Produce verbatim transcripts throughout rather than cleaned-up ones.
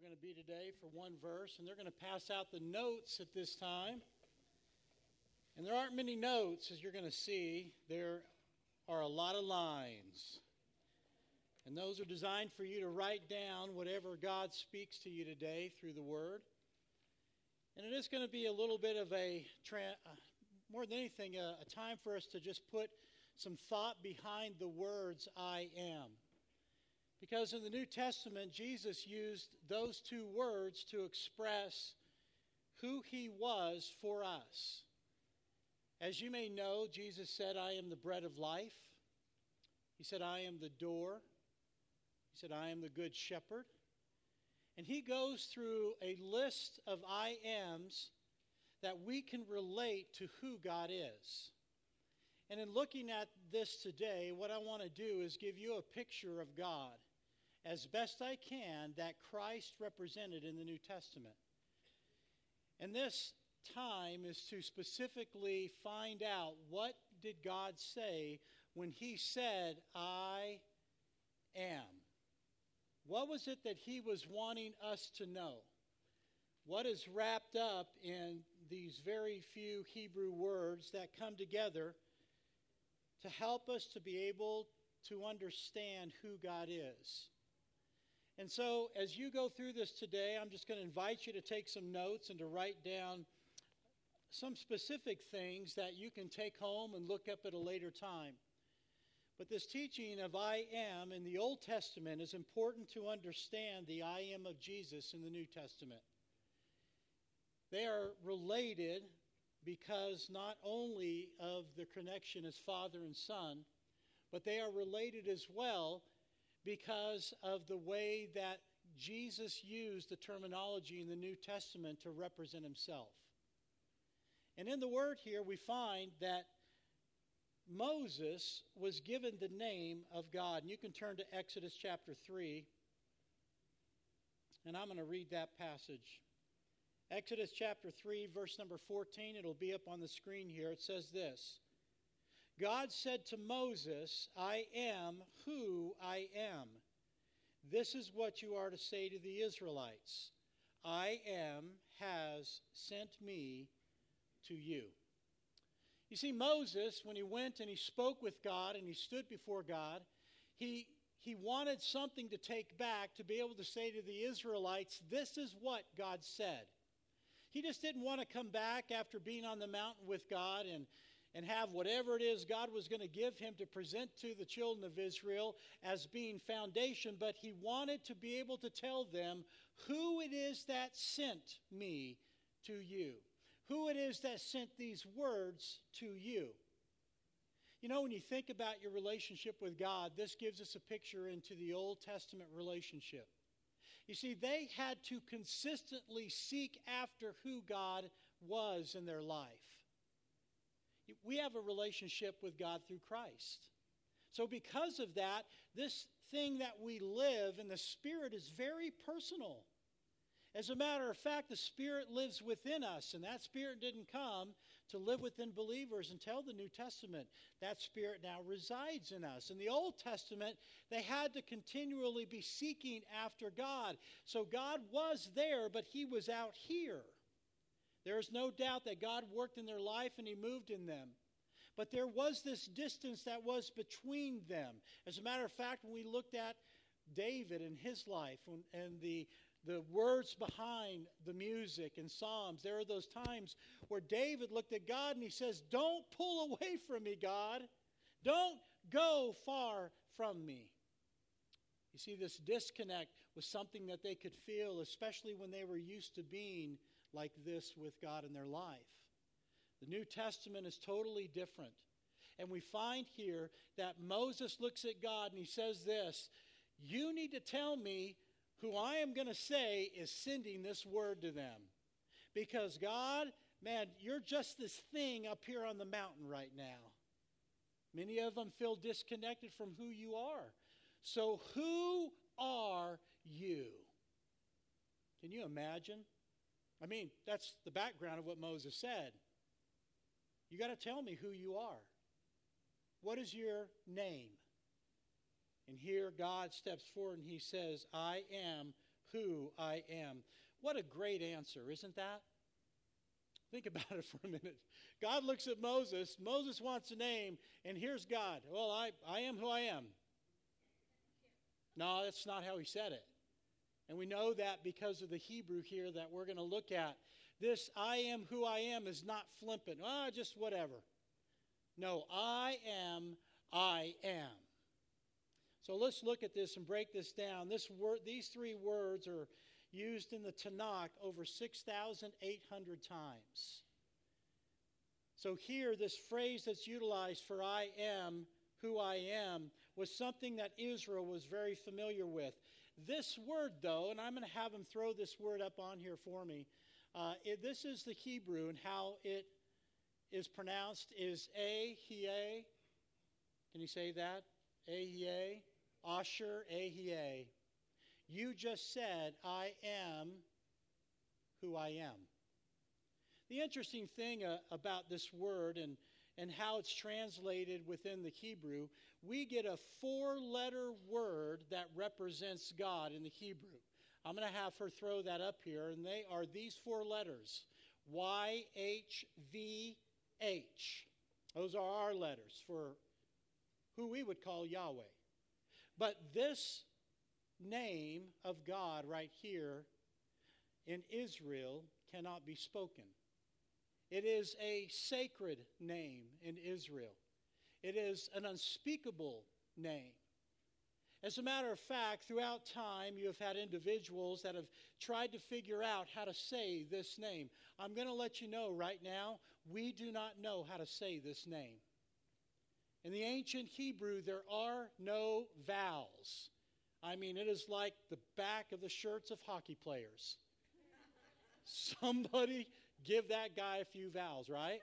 going to be today for one verse, and they're going to pass out the notes at this time. And there aren't many notes, as you're going to see. There are a lot of lines. And those are designed for you to write down whatever God speaks to you today through the Word. And it is going to be a little bit of a, uh, more than anything, a, a time for us to just put some thought behind the words, I am. Because in the New Testament, Jesus used those two words to express who He was for us. As you may know, Jesus said, I am the bread of life. He said, I am the door. He said, I am the good shepherd. And He goes through a list of I ams that we can relate to who God is. And in looking at this today, what I want to do is give you a picture of God as best I can that Christ represented in the New Testament. And this time is to specifically find out, what did God say when He said, I am? What was it that He was wanting us to know? What is wrapped up in these very few Hebrew words that come together to help us to be able to understand who God is? And so, as you go through this today, I'm just going to invite you to take some notes and to write down some specific things that you can take home and look up at a later time. But this teaching of I am in the Old Testament is important to understand the I am of Jesus in the New Testament. They are related because not only of the connection as Father and Son, but they are related as well because of the way that Jesus used the terminology in the New Testament to represent Himself. And in the word here, we find that Moses was given the name of God. And you can turn to Exodus chapter three, and I'm going to read that passage. Exodus chapter three, verse number fourteen, it'll be up on the screen here. It says this: God said to Moses, I am who I am. This is what you are to say to the Israelites. I am has sent me to you. You see, Moses, when he went and he spoke with God and he stood before God, he, he wanted something to take back to be able to say to the Israelites, this is what God said. He just didn't want to come back after being on the mountain with God and and have whatever it is God was going to give him to present to the children of Israel as being foundation, but he wanted to be able to tell them who it is that sent me to you, who it is that sent these words to you. You know, when you think about your relationship with God, this gives us a picture into the Old Testament relationship. You see, they had to consistently seek after who God was in their life. We have a relationship with God through Christ. So because of that, this thing that we live in the Spirit is very personal. As a matter of fact, the Spirit lives within us, and that Spirit didn't come to live within believers until the New Testament. That Spirit now resides in us. In the Old Testament, they had to continually be seeking after God. So God was there, but He was out here. There is no doubt that God worked in their life and He moved in them. But there was this distance that was between them. As a matter of fact, when we looked at David and his life and the, the words behind the music and Psalms, there are those times where David looked at God and he says, don't pull away from me, God. Don't go far from me. You see, this disconnect was something that they could feel, especially when they were used to being like this with God in their life. The New Testament is totally different. And we find here that Moses looks at God and he says this, you need to tell me who I am going to say is sending this word to them. Because God, man, you're just this thing up here on the mountain right now. Many of them feel disconnected from who you are. So who are you? Can you imagine? I mean, that's the background of what Moses said. You got to tell me who you are. What is your name? And here God steps forward and He says, I am who I am. What a great answer, isn't that? Think about it for a minute. God looks at Moses. Moses wants a name, and here's God. Well, I, I am who I am. No, that's not how he said it. And we know that because of the Hebrew here that we're going to look at. This I am who I am is not flippant. Ah, just whatever. No, I am, I am. So let's look at this and break this down. This word, these three words are used in the Tanakh over six thousand eight hundred times. So here, this phrase that's utilized for I am who I am was something that Israel was very familiar with. This word, though, and I'm going to have him throw this word up on here for me. Uh, it, this is the Hebrew, and how it is pronounced is Ahie. Can you say that? Ahie. Asher Ahie. You just said, I am who I am. The interesting thing uh, about this word and, and how it's translated within the Hebrew, we get a four-letter word that represents God in the Hebrew. I'm going to have her throw that up here, and they are these four letters, Y H V H. Those are our letters for who we would call Yahweh. But this name of God right here in Israel cannot be spoken. It is a sacred name in Israel. It is an unspeakable name. As a matter of fact, throughout time, you have had individuals that have tried to figure out how to say this name. I'm going to let you know right now, we do not know how to say this name. In the ancient Hebrew, there are no vowels. I mean, it is like the back of the shirts of hockey players. Somebody give that guy a few vowels, right?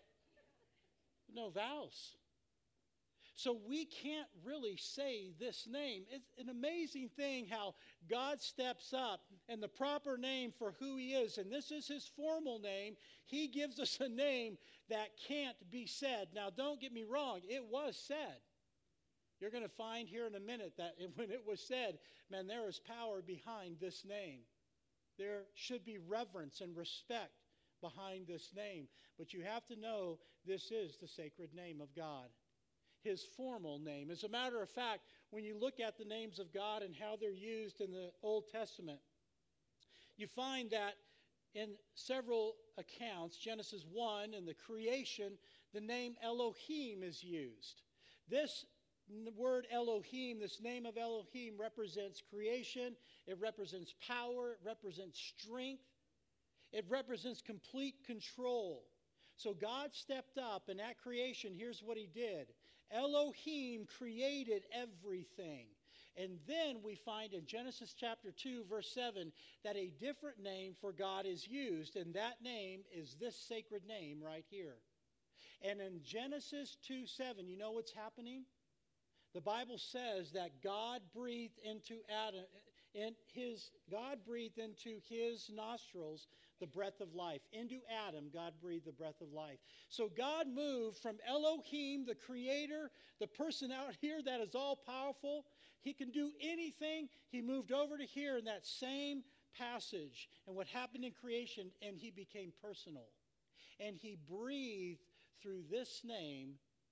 No vowels. So we can't really say this name. It's an amazing thing how God steps up and the proper name for who he is, and this is his formal name. He gives us a name that can't be said. Now, don't get me wrong. It was said. You're going to find here in a minute that when it was said, man, there is power behind this name. There should be reverence and respect behind this name. But you have to know this is the sacred name of God, his formal name. As a matter of fact, when you look at the names of God and how they're used in the Old Testament, you find that in several accounts, Genesis one, in the creation, the name Elohim is used. This word Elohim, this name of Elohim, represents creation. It represents power. It represents strength. It represents complete control. So God stepped up, and at creation, here's what he did. Elohim created everything. And then we find in Genesis chapter two, verse seven, that a different name for God is used, and that name is this sacred name right here. And in Genesis two seven, you know what's happening? The Bible says that God breathed into Adam, in his, God breathed into his nostrils the breath of life. Into Adam, God breathed the breath of life. So God moved from Elohim, the creator, the person out here that is all powerful. He can do anything. He moved over to here in that same passage and what happened in creation, and he became personal. And he breathed through this name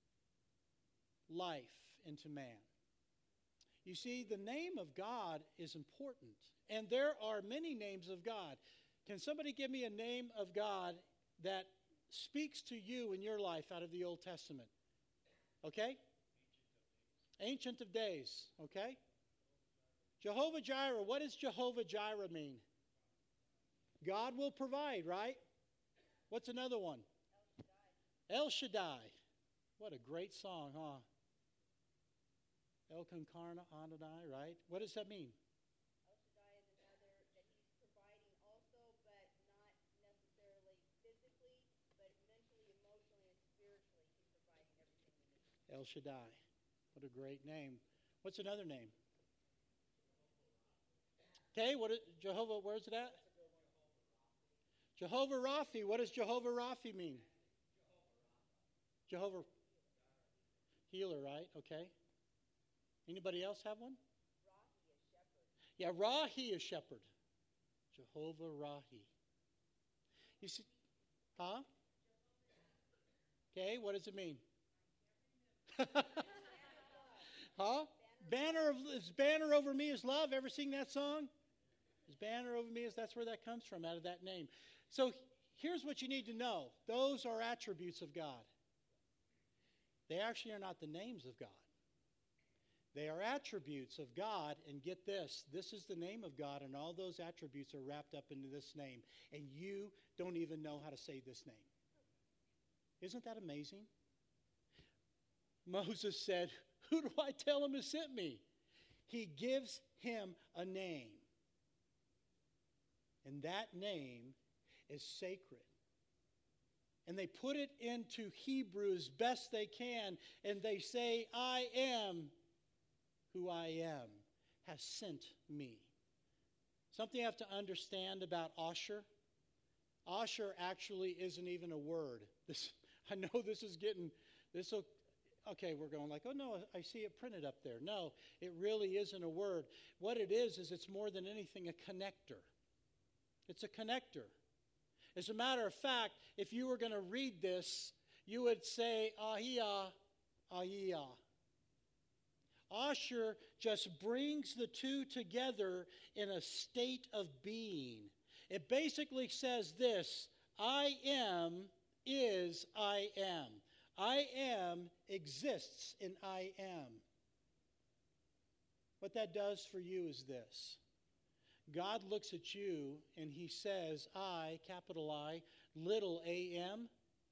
life into man. You see, the name of God is important, and there are many names of God. Can somebody give me a name of God that speaks to you in your life out of the Old Testament? Okay? Ancient of Days. Okay? Jehovah Jireh. What does Jehovah Jireh mean? God will provide, right? What's another one? El Shaddai. El Shaddai. What a great song, huh? El Kankarna Adonai, right? What does that mean? El Shaddai is another that he's providing also, but not necessarily physically, but mentally, emotionally, and spiritually. He's providing everything we need. El Shaddai. What a great name. What's another name? Okay, what is Jehovah, where's it at? Jehovah Raphi. What does Jehovah Raphi mean? Jehovah Healer, right? Okay. Anybody else have one? Rahi is shepherd. Yeah, Rahi is shepherd. Jehovah Rahi. You see, huh? Okay, what does it mean? Huh? Banner of His banner over me is love. Ever sing that song? His banner over me is, that's where that comes from, out of that name. So here's what you need to know. Those are attributes of God. They actually are not the names of God. They are attributes of God, and get this, this is the name of God, and all those attributes are wrapped up into this name, and you don't even know how to say this name. Isn't that amazing? Moses said, who do I tell him who sent me? He gives him a name. And that name is sacred. And they put it into Hebrew as best they can, and they say, I am who I am, has sent me. Something you have to understand about Asher. Asher actually isn't even a word. This, I know this is getting, this will, okay, we're going like, oh no, I see it printed up there. No, it really isn't a word. What it is, is it's more than anything a connector. It's a connector. As a matter of fact, if you were going to read this, you would say, Ahia, Ahia. Asher just brings the two together in a state of being. It basically says this, I am is I am. I am exists in I am. What that does for you is this. God looks at you and he says, I, capital I, little a m,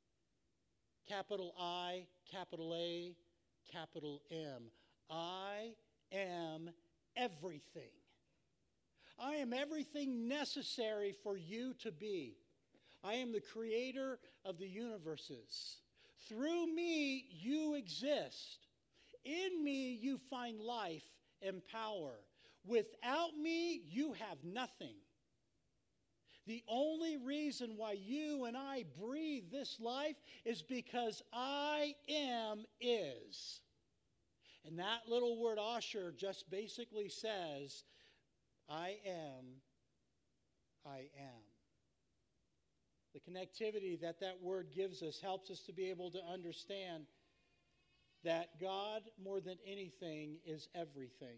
capital I, capital A, capital M. I am everything. I am everything necessary for you to be. I am the creator of the universes. Through me, you exist. In me, you find life and power. Without me, you have nothing. The only reason why you and I breathe this life is because I am is. And that little word Asher just basically says, I am, I am. The connectivity that that word gives us helps us to be able to understand that God, more than anything, is everything.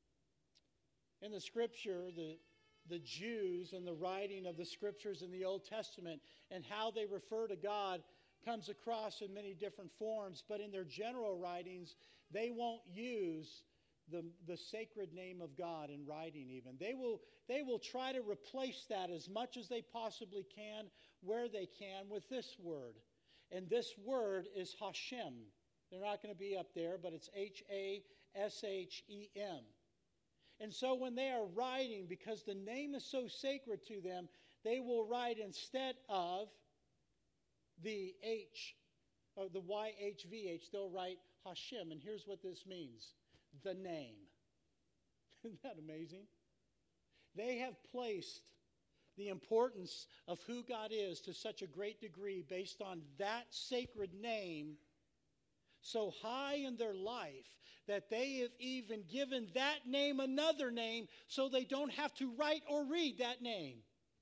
In the Scripture, the, the Jews and the writing of the Scriptures in the Old Testament and how they refer to God comes across in many different forms, but in their general writings, they won't use the, the sacred name of God in writing even. They will, they will try to replace that as much as they possibly can, where they can, with this word. And this word is Hashem. They're not going to be up there, but it's H A S H E M. And so when they are writing, because the name is so sacred to them, they will write instead of the H, or the Y H V H, they'll write Hashem. And here's what this means. The name. Isn't that amazing? They have placed the importance of who God is to such a great degree based on that sacred name so high in their life that they have even given that name another name so they don't have to write or read that name.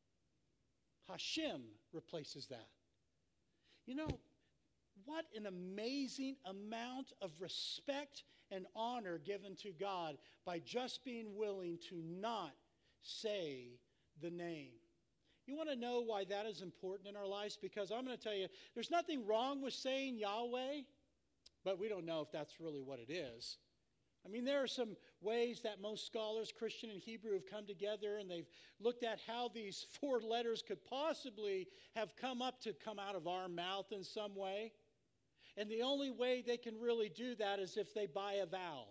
Hashem replaces that. You know, what an amazing amount of respect and honor given to God by just being willing to not say the name. You want to know why that is important in our lives? Because I'm going to tell you, there's nothing wrong with saying Yahweh, but we don't know if that's really what it is. I mean, there are some ways that most scholars, Christian and Hebrew, have come together and they've looked at how these four letters could possibly have come up to come out of our mouth in some way. And the only way they can really do that is if they buy a vowel.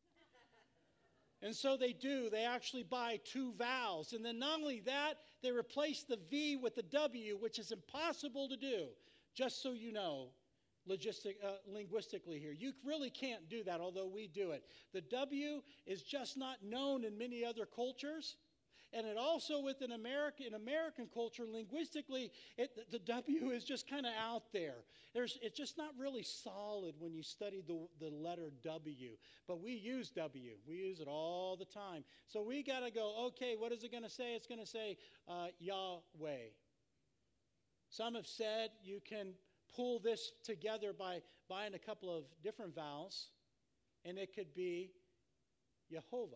And so they do. They actually buy two vowels. And then not only that, they replace the V with the W, which is impossible to do, just so you know. Logistic, uh, linguistically here. You really can't do that, although we do it. The W is just not known in many other cultures. And it also within American, in American culture, linguistically, it, the W is just kind of out there. There's, it's just not really solid when you study the, the letter W. But we use W. We use it all the time. So we got to go, okay, what is it going to say? It's going to say uh, Yahweh. Some have said you can pull this together by buying a couple of different vowels, and it could be Jehovah,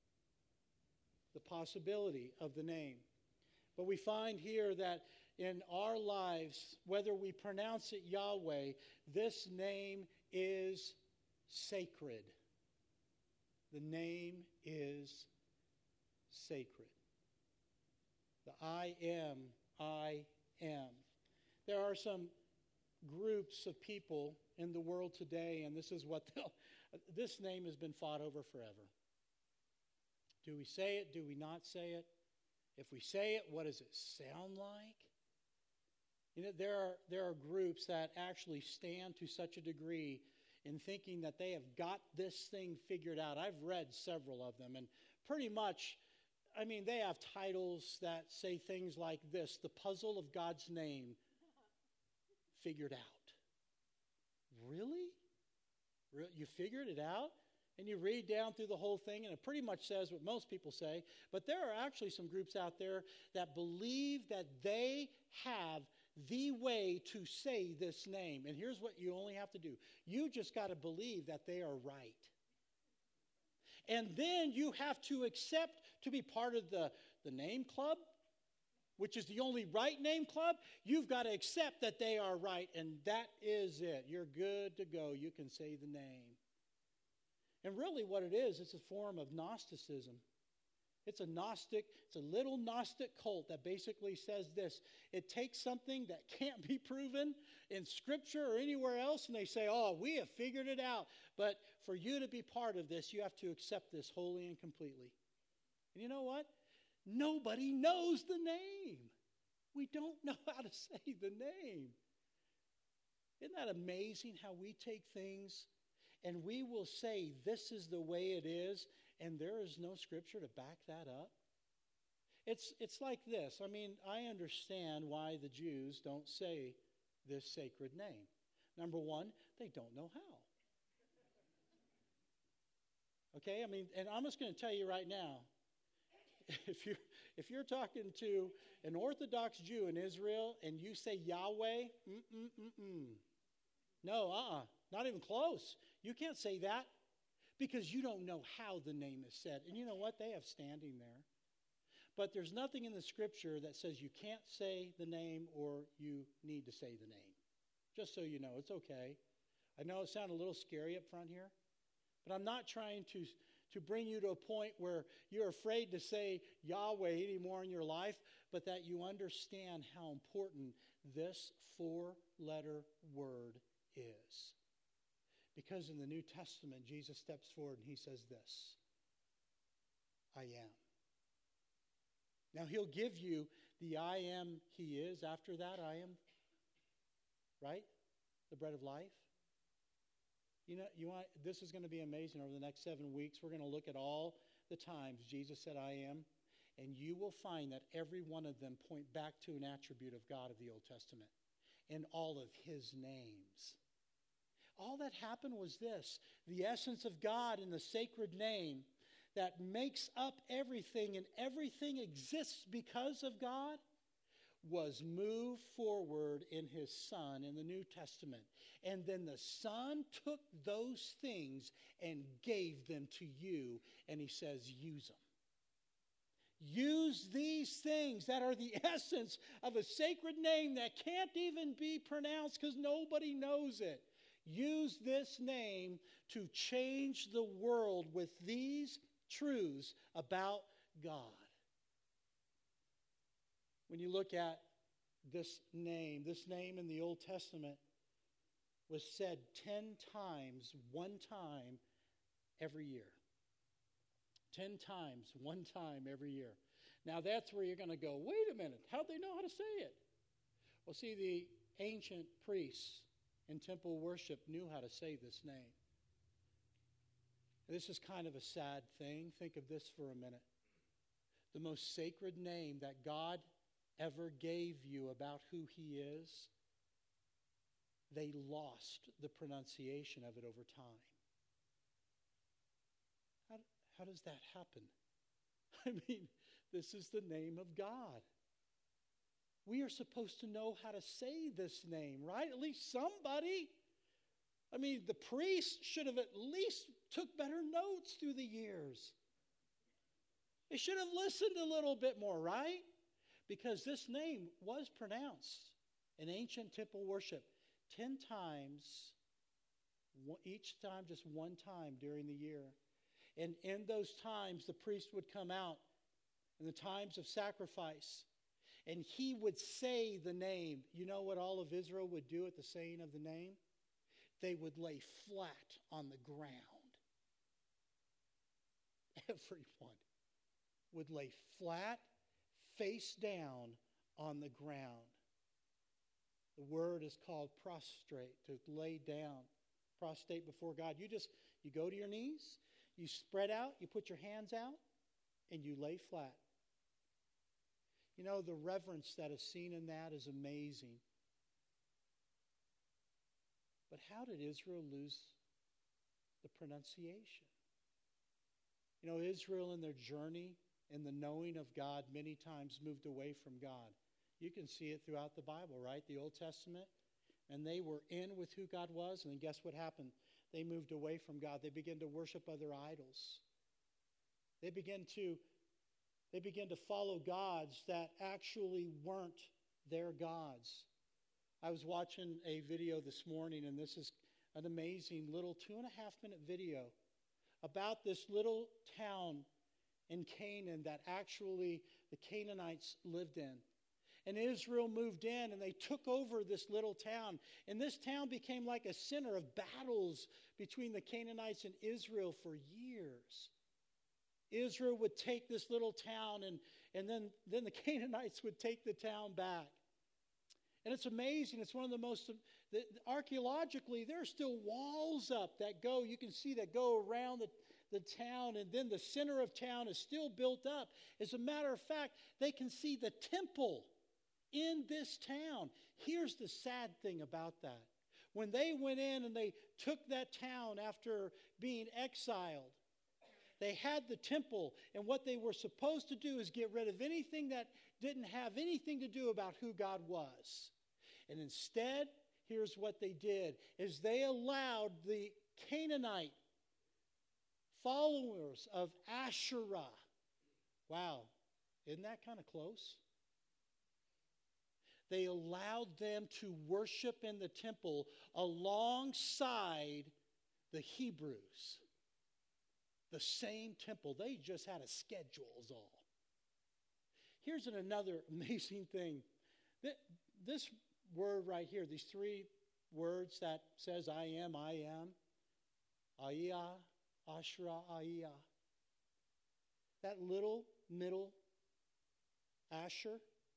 the possibility of the name. But we find here that in our lives, whether we pronounce it Yahweh, this name is sacred. The name is sacred. The I am, I am. There are some groups of people in the world today, and this is what they'll, this name has been fought over forever. Do we say it? Do we not say it? If we say it, what does it sound like? You know, there are, there are groups that actually stand to such a degree in thinking that they have got this thing figured out. I've read several of them, and pretty much, I mean, they have titles that say things like this: the puzzle of God's name figured out. Really? Re- You figured it out? And you read down through the whole thing, and it pretty much says what most people say. But there are actually some groups out there that believe that they have the way to say this name. And here's what you only have to do. You just got to believe that they are right. And then you have to accept to be part of the, the name club, which is the only right name club. You've got to accept that they are right, and that is it. You're good to go. You can say the name. And really what it is, it's a form of Gnosticism. It's a Gnostic, it's a little Gnostic cult that basically says this: it takes something that can't be proven in Scripture or anywhere else, and they say, oh, we have figured it out. But for you to be part of this, you have to accept this wholly and completely. And you know what? Nobody knows the name. We don't know how to say the name. Isn't that amazing how we take things and we will say this is the way it is, and there is no Scripture to back that up? It's, it's like this. I mean, I understand why the Jews don't say this sacred name. Number one, they don't know how. Okay, I mean, and I'm just going to tell you right now, if you're, if you're talking to an Orthodox Jew in Israel and you say Yahweh, mm-mm-mm-mm. No, uh-uh, not even close. You can't say that because you don't know how the name is said. And you know what? They have standing there. But there's nothing in the Scripture that says you can't say the name or you need to say the name. Just so you know, it's okay. I know it sounded a little scary up front here, but I'm not trying to, to bring you to a point where you're afraid to say Yahweh anymore in your life, but that you understand how important this four-letter word is. Because in the New Testament, Jesus steps forward and he says this: I am. Now, he'll give you the I am he is. After that, I am, right? The bread of life. You know, you want, this is going to be amazing. Over the next seven weeks, we're going to look at all the times Jesus said, I am. And you will find that every one of them point back to an attribute of God of the Old Testament in all of his names. All that happened was this: the essence of God in the sacred name that makes up everything and everything exists because of God was moved forward in his Son in the New Testament. And then the Son took those things and gave them to you, and he says, use them. Use these things that are the essence of a sacred name that can't even be pronounced because nobody knows it. Use this name to change the world with these truths about God. When you look at this name, this name in the Old Testament was said ten times, one time every year. Ten times, one time every year. Now that's where you're going to go, wait a minute, how'd they know how to say it? Well, see, the ancient priests in temple worship knew how to say this name. This is kind of a sad thing. Think of this for a minute. the most sacred name that God ever gave you about who he is, they lost the pronunciation of it over time. How, how does that happen? I mean, this is the name of God. We are supposed to know how to say this name, right? At least somebody. I mean, the priest should have at least took better notes through the years. They should have listened a little bit more, right? Because this name was pronounced in ancient temple worship ten times, each time just one time during the year. And in those times, the priest would come out in the times of sacrifice, and he would say the name. You know what all of Israel would do at the saying of the name? They would lay flat on the ground. Everyone would lay flat, face down on the ground. The word is called prostrate, to lay down, prostrate before God. You just, you go to your knees, you spread out, you put your hands out, and you lay flat. You know, the reverence that is seen in that is amazing. But how did Israel lose the pronunciation? You know, Israel in their journey in the knowing of God many times moved away from God. You can see it throughout the Bible, right? The Old Testament. And they were in with who God was, and then guess what happened? They moved away from God. They began to worship other idols. They began to, they began to follow gods that actually weren't their gods. I was watching a video this morning, and this is an amazing little two and a half minute video about this little town in Canaan that actually the Canaanites lived in. And Israel moved in, and they took over this little town. And this town became like a center of battles between the Canaanites and Israel for years. Israel would take this little town, and, and then, then the Canaanites would take the town back. And it's amazing. It's one of the most, the, archaeologically, there are still walls up that go, you can see that go around the, the town, and then the center of town is still built up. As a matter of fact, they can see the temple in this town. Here's the sad thing about that. When they went in and they took that town after being exiled, they had the temple, and what they were supposed to do is get rid of anything that didn't have anything to do about who God was. And instead, here's what they did, is they allowed the Canaanite followers of Asherah. Wow, isn't that kind of close? They allowed them to worship in the temple alongside the Hebrews. The same temple. They just had a schedule is all. Here's an, another amazing thing. This word right here, these three words that says I am, I am, Ayah, Asherah, Ayah. That little middle Asher,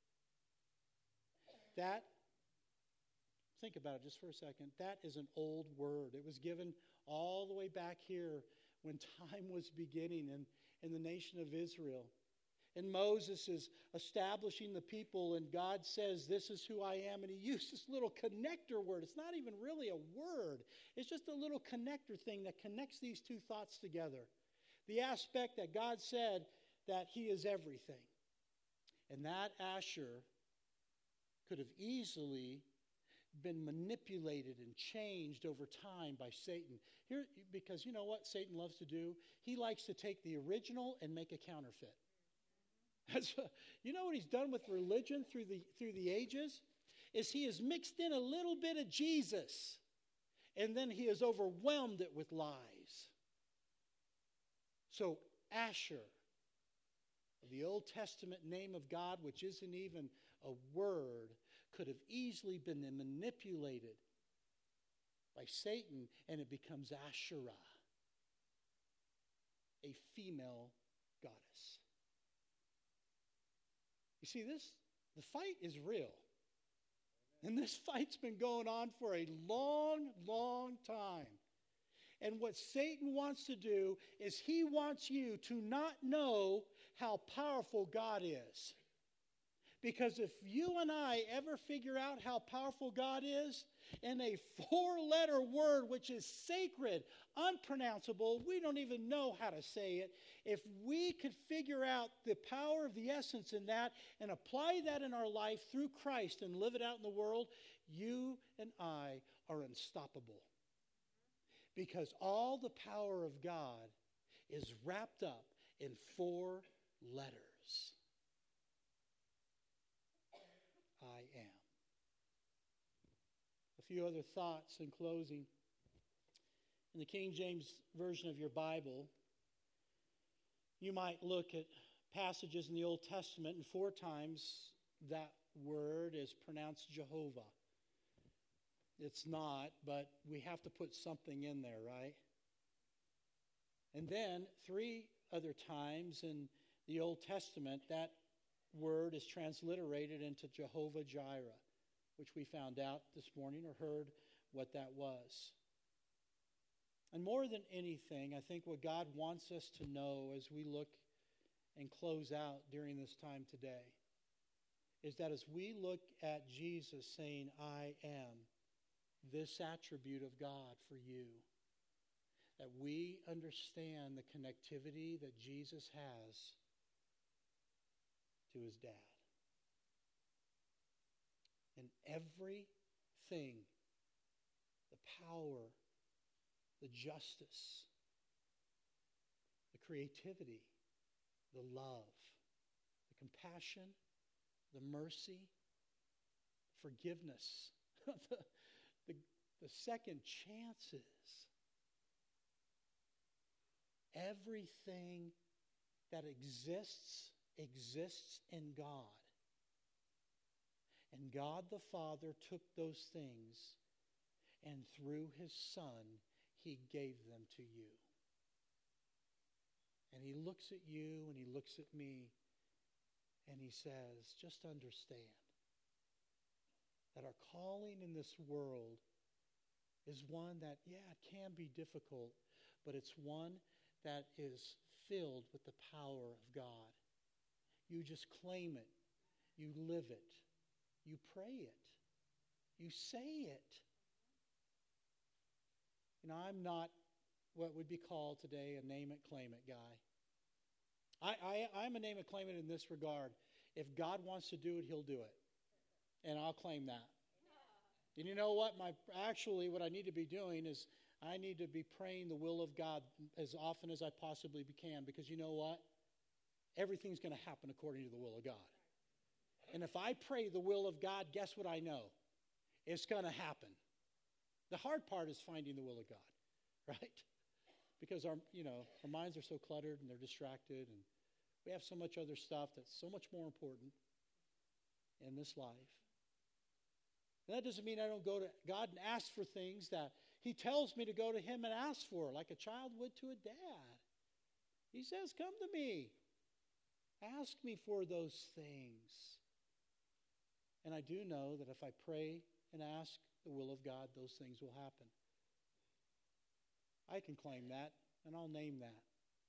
that, think about it just for a second, that is an old word. It was given all the way back here when time was beginning in, in the nation of Israel. And Moses is establishing the people, and God says, this is who I am. And he used this little connector word. It's not even really a word. It's just a little connector thing that connects these two thoughts together. The aspect that God said that he is everything. And that Asher could have easily been manipulated and changed over time by Satan. Here, because you know what Satan loves to do? He likes to take the original and make a counterfeit. That's, you know what he's done with religion through the through the ages? Is he has mixed in a little bit of Jesus, and then he has overwhelmed it with lies. So Asher, the Old Testament name of God, which isn't even a word, could have easily been manipulated by Satan, and it becomes Asherah, a female goddess. You see, this, the fight is real. And this fight's been going on for a long, long time. And what Satan wants to do is he wants you to not know how powerful God is. Because if you and I ever figure out how powerful God is, in a four-letter word which is sacred, unpronounceable, we don't even know how to say it, if we could figure out the power of the essence in that and apply that in our life through Christ and live it out in the world, you and I are unstoppable. Because all the power of God is wrapped up in four letters. I am. A few other thoughts in closing. In the King James Version of your Bible, you might look at passages in the Old Testament, and four times that word is pronounced Jehovah. It's not, but we have to put something in there, right? And then three other times in the Old Testament, that word is transliterated into Jehovah Jireh, which we found out this morning or heard what that was. And more than anything, I think what God wants us to know as we look and close out during this time today is that as we look at Jesus saying, I am, this attribute of God for you, that we understand the connectivity that Jesus has to his dad. And everything, the power, the justice, the creativity, the love, the compassion, the mercy, forgiveness, the, the, the second chances, everything that exists, exists in God. And God the Father took those things, and through his Son, he gave them to you. And he looks at you and he looks at me and he says, just understand that our calling in this world is one that, yeah, it can be difficult, but it's one that is filled with the power of God. You just claim it. You live it. You pray it. You say it. You know, I'm not what would be called today a name it, claim it guy. I, I, I'm a name it, claim it in this regard. If God wants to do it, he'll do it. And I'll claim that. And you know what? My Actually, what I need to be doing is I need to be praying the will of God as often as I possibly can, because you know what? Everything's going to happen according to the will of God. And if I pray the will of God, guess what I know? It's going to happen. The hard part is finding the will of God, right? Because our, you know, our minds are so cluttered and they're distracted, and we have so much other stuff that's so much more important in this life. And that doesn't mean I don't go to God and ask for things that he tells me to go to him and ask for, like a child would to a dad. He says, come to me. Ask me for those things. And I do know that if I pray and ask the will of God, those things will happen. I can claim that, and I'll name that.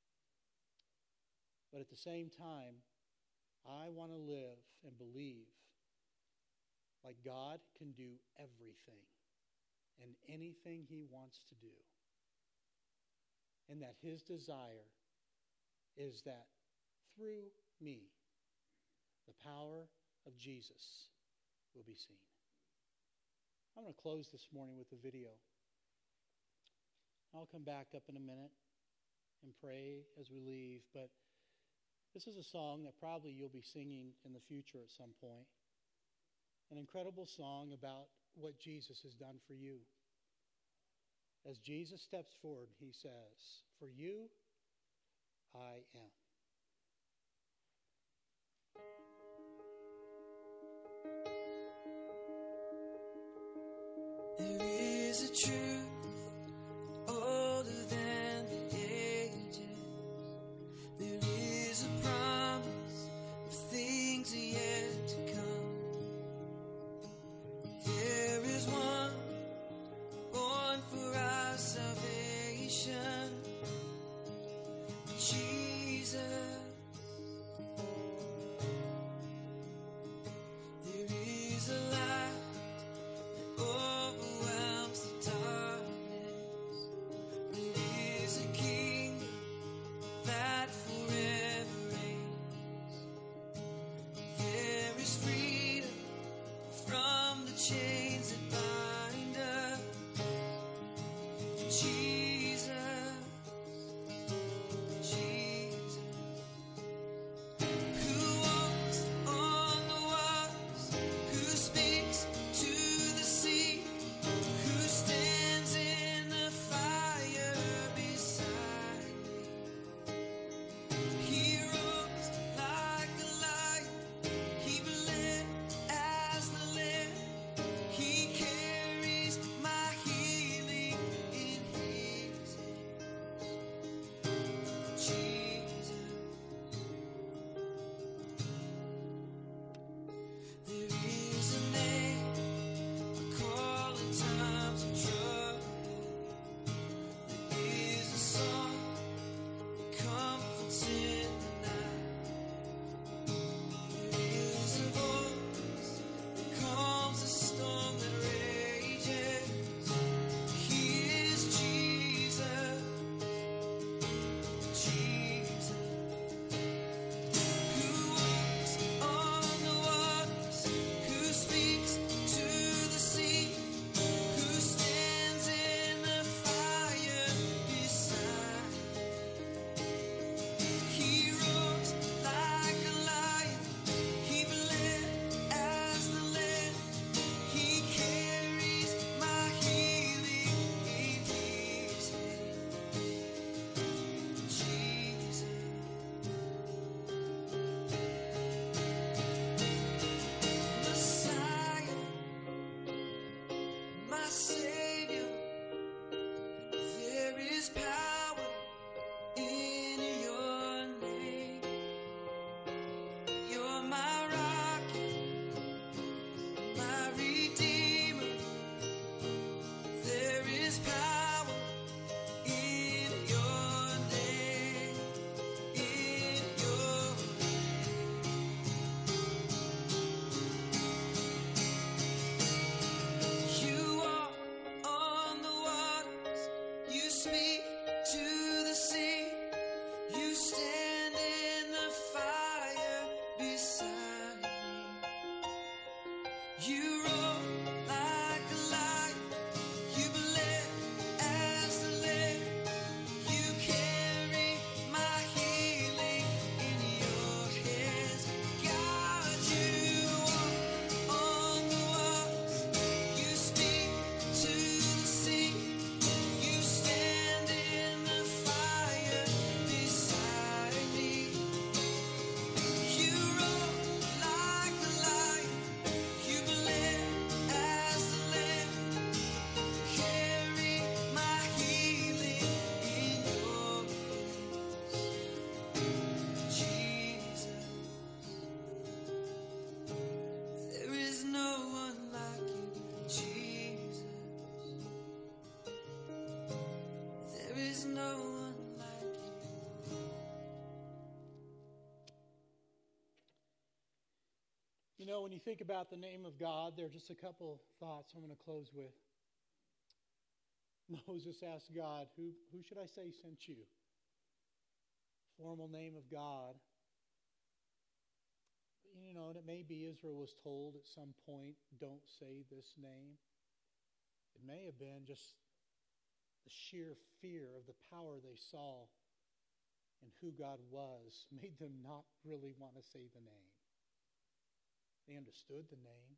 But at the same time, I want to live and believe like God can do everything and anything he wants to do. And that his desire is that through me, the power of Jesus will be seen. I'm going to close this morning with a video. I'll come back up in a minute and pray as we leave, but this is a song that probably you'll be singing in the future at some point. An incredible song about what Jesus has done for you. As Jesus steps forward, he says, for you, I am. There is a truth older than the ages. There is a promise of things yet to come. There is one born for our salvation, Jesus. You roar like a lion, you bled as the lamb. You carry my healing in your hands. God, you walk on the waters. You speak to the sea. You stand in the fire beside me. You roar like a lion. You bled as the lamb. Carry my healing in your hands, Jesus. There is no one like you, Jesus. There is no one like you. You know, when you think about the name of God, there are just a couple thoughts I'm going to close with. Moses asked God, who, who should I say sent you? Formal name of God. You know, and it may be Israel was told at some point, don't say this name. It may have been just the sheer fear of the power they saw and who God was made them not really want to say the name. They understood the name.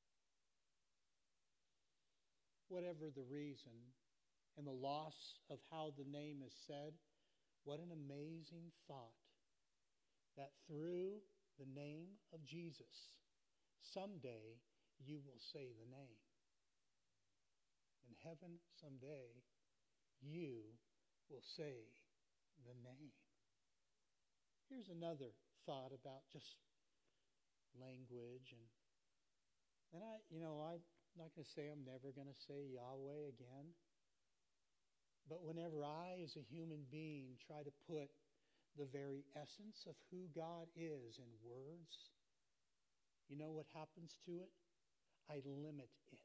Whatever the reason and the loss of how the name is said, what an amazing thought that through the name of Jesus, someday you will say the name. In heaven, someday, you will say the name. Here's another thought about just language. And, and I, you know, I'm not going to say I'm never going to say Yahweh again. But whenever I, as a human being, try to put the very essence of who God is in words, you know what happens to it? I limit it.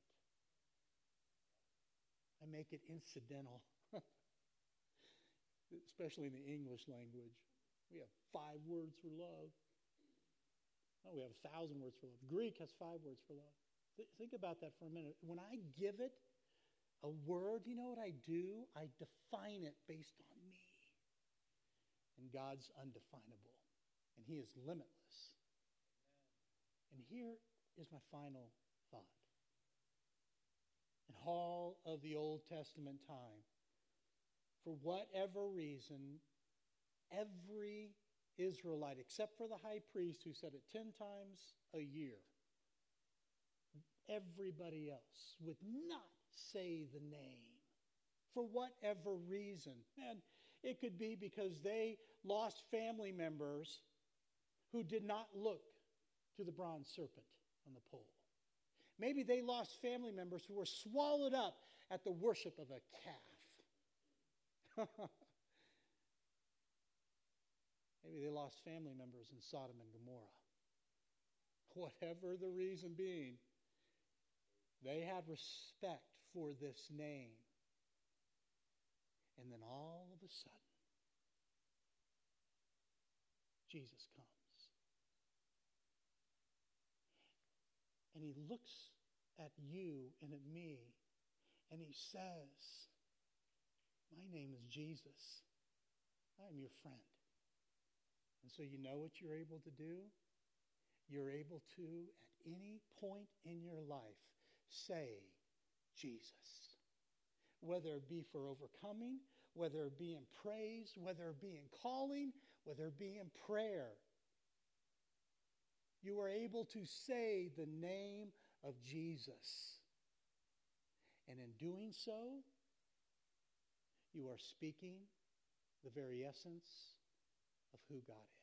I make it incidental, especially in the English language. We have five words for love. Oh, we have a thousand words for love. Greek has five words for love. Th- think about that for a minute. When I give it a word, you know what I do? I define it based on me. And God's undefinable. And He is limitless. And here is my final thought. In all of the Old Testament time, for whatever reason, every Israelite, except for the high priest who said it ten times a year, everybody else would not say the name for whatever reason. And it could be because they lost family members who did not look to the bronze serpent on the pole. Maybe they lost family members who were swallowed up at the worship of a calf. Maybe they lost family members in Sodom and Gomorrah. Whatever the reason being, they had respect for this name. And then all of a sudden, Jesus comes. And He looks at you and at me, and He says, my name is Jesus. I am your friend. And so you know what you're able to do? You're able to, at any point in your life, say Jesus. Whether it be for overcoming, whether it be in praise, whether it be in calling, whether it be in prayer. You are able to say the name of Jesus. And in doing so, you are speaking the very essence of who God is.